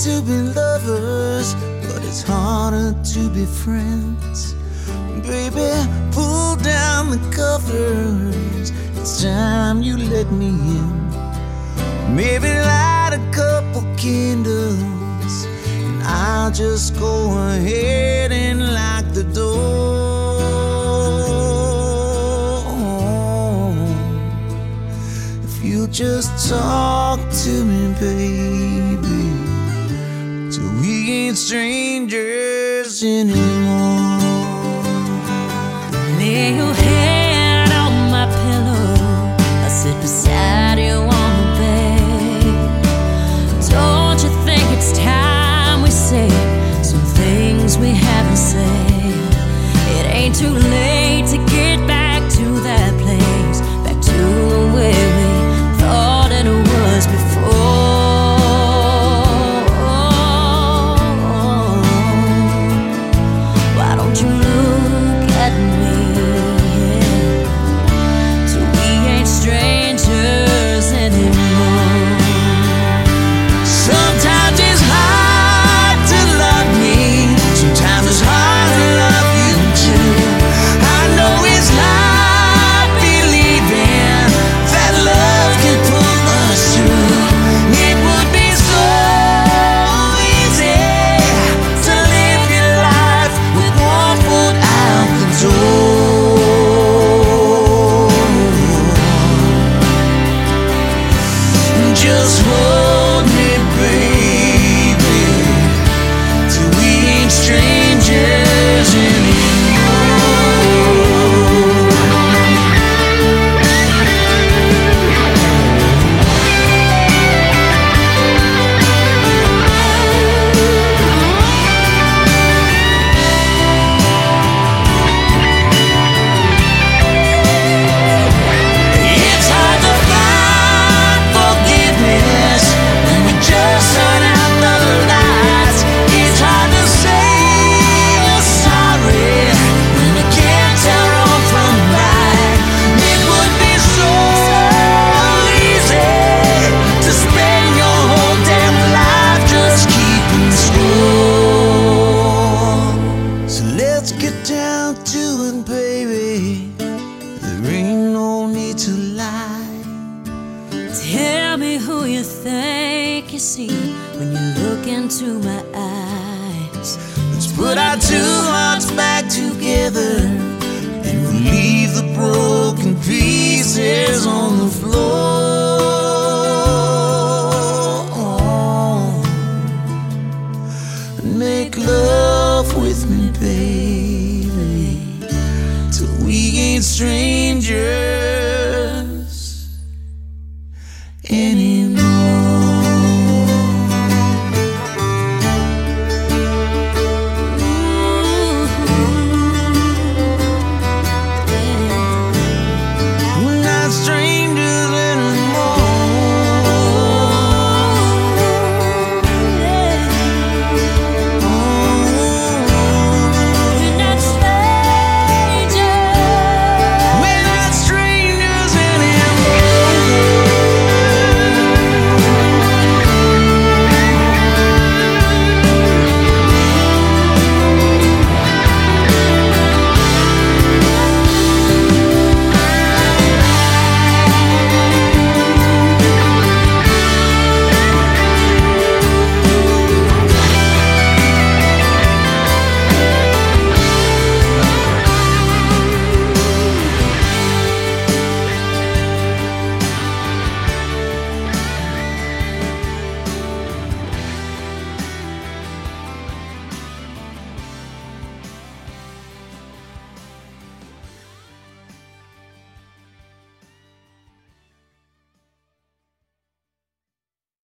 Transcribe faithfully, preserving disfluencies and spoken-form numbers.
to be lovers, but it's harder to be friends. Baby, pull down the covers, it's time you let me in. Maybe light a couple candles, and I'll just go ahead and lock the door. If you just talk to me, baby, till we ain't strangers anymore. Lay your head on my pillow, I sit beside you on the bed. Don't you think it's time we say some things we haven't said? It ain't too late to get back to that place, back to the way we thought it was before. Why don't you look at me? Strangers anymore. Sometimes it's hard to love me, sometimes it's hard to love you too. I know it's hard believing that love can pull us through. It would be so easy to live your life with one foot out the door. Just hold me, baby, till we ain't strangers down to it, baby. There ain't no need to lie. Tell me who you think you see when you look into my eyes. Let's put our two hearts back together, and we'll leave the broken pieces on the floor. And make love with me, baby, till we ain't strangers.